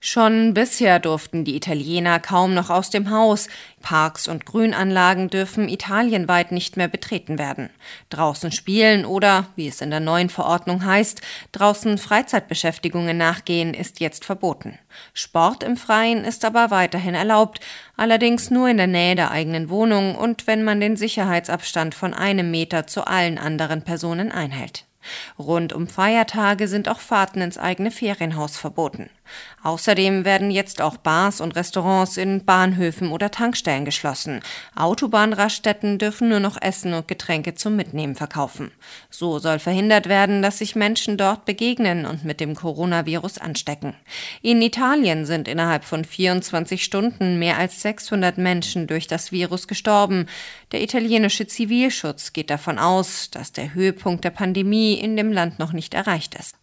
Schon bisher durften die Italiener kaum noch aus dem Haus. Parks und Grünanlagen dürfen italienweit nicht mehr betreten werden. Draußen spielen oder, wie es in der neuen Verordnung heißt, draußen Freizeitbeschäftigungen nachgehen, ist jetzt verboten. Sport im Freien ist aber weiterhin erlaubt, allerdings nur in der Nähe der eigenen Wohnung und wenn man den Sicherheitsabstand von 1 Meter zu allen anderen Personen einhält. Rund um Feiertage sind auch Fahrten ins eigene Ferienhaus verboten. Außerdem werden jetzt auch Bars und Restaurants in Bahnhöfen oder Tankstellen geschlossen. Autobahnraststätten dürfen nur noch Essen und Getränke zum Mitnehmen verkaufen. So soll verhindert werden, dass sich Menschen dort begegnen und mit dem Coronavirus anstecken. In Italien sind innerhalb von 24 Stunden mehr als 600 Menschen durch das Virus gestorben. Der italienische Zivilschutz geht davon aus, dass der Höhepunkt der Pandemie in dem Land noch nicht erreicht ist.